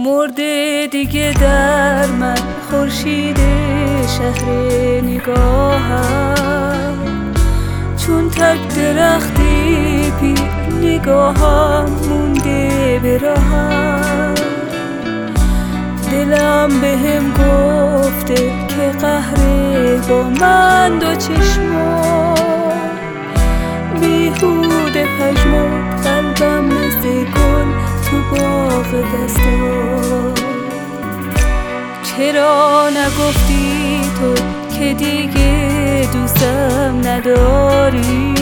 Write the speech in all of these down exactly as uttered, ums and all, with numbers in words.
مرده دیگه در من خورشید شهر نگاهم، چون تک درختی پیر نگاهم مونده به راهم. دلم بهم گفته که قهره با من دو چشما، بیهوده پژمرد قلبم مثل گل تو باغ دستا. چرا نگفتی تو که دیگه دوستم نداری؟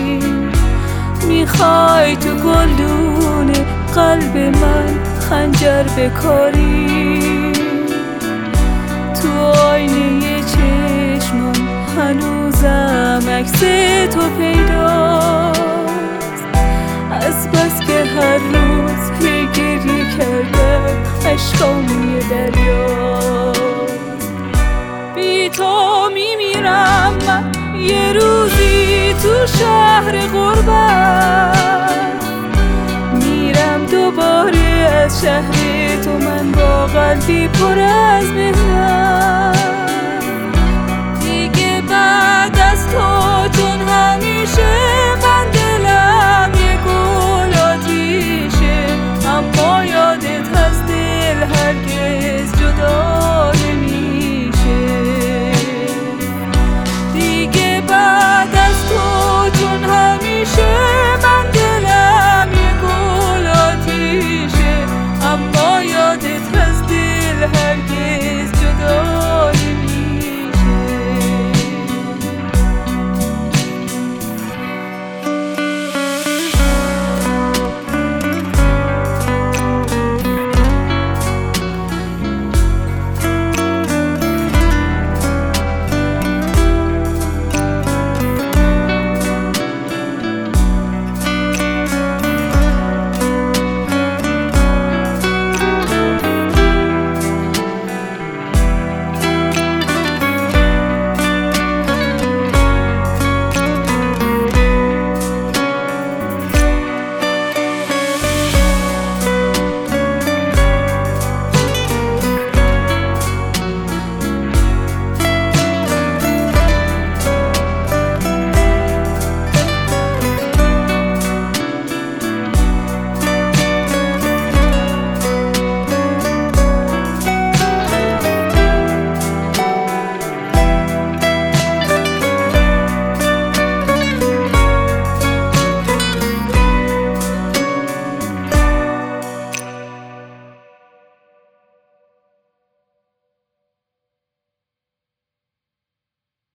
میخوای تو گلدون قلب من خنجر بکاری؟ تو آینه چشمم هنوزم عکس تو پیداست، از بس که هر روز هی گریه کردم عشقام یه دریاست. بی تو میمیرم من یه روزی تو شهر غربت، میرم دوباره از شهر تو من با قلبی پر از مهنت.